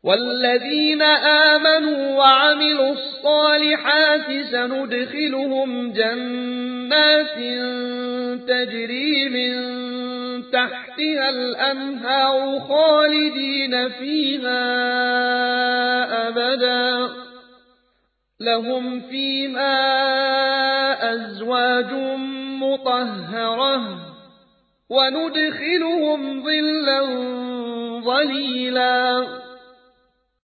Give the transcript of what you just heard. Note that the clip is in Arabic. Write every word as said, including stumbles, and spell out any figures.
والذين آمنوا وعملوا الصالحات سندخلهم جنات تجري من تحتها الأنهار خالدين فيها أبدا لهم فيها أزواج مطهرة وندخلهم ظلا ظليلا.